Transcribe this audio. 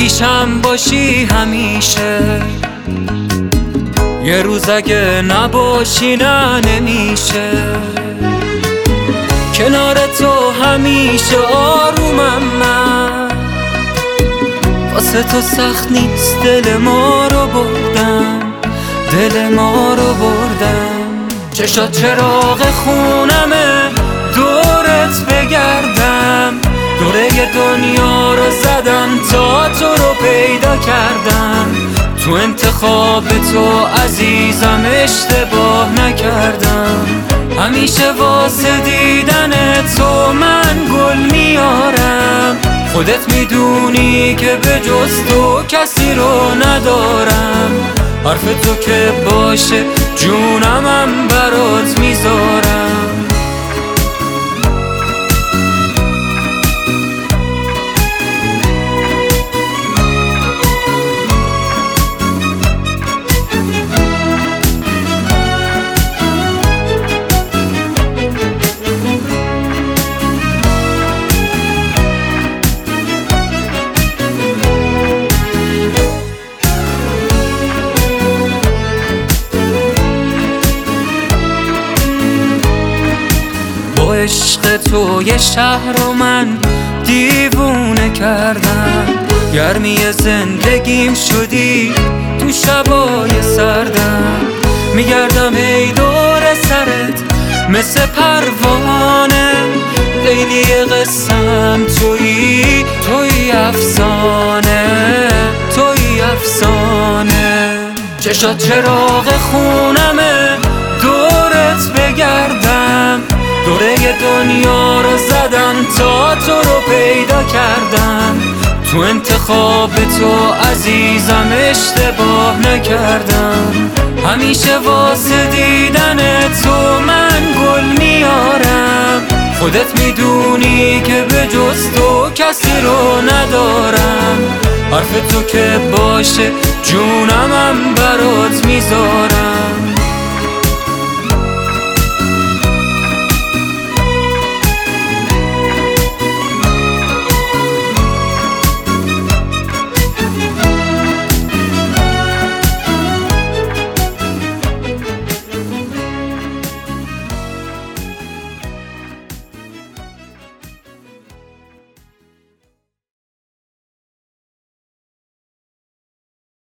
پیشم باشی همیشه. یه روز اگه نباشی نه نمیشه. کنار تو همیشه آرومم من، واسه تو سخت نیست دل ما رو بردم، دل ما رو بردم. چشات چراغ خونمه دورت بگردم، دوره دنیا رو زدم تا تو رو پیدا کردم. تو انتخاب تو عزیزم اشتباه نکردم. همیشه واسه دیدن تو من گل میارم. خودت میدونی که به جز تو کسی رو ندارم. حرف تو که باشه جونمم برات میذارم. با عشق تو یه شهر رو من دیوونه کردم. گرمی زندگیم شدی تو شبای سردم. میگردم ای دور سرت مثل پروانه، لیلی قسم تویی، تویی افسانه، تویی افسانه. چشات چراغ خونمه دورت بگردم، دوره دنیا رو زدم تا تو رو پیدا کردم. تو انتخاب تو عزیزم اشتباه نکردم. همیشه واسه دیدن تو من گل میارم. خودت میدونی که به جز تو کسی رو ندارم. حرف تو که باشه جونمم برات میذارم.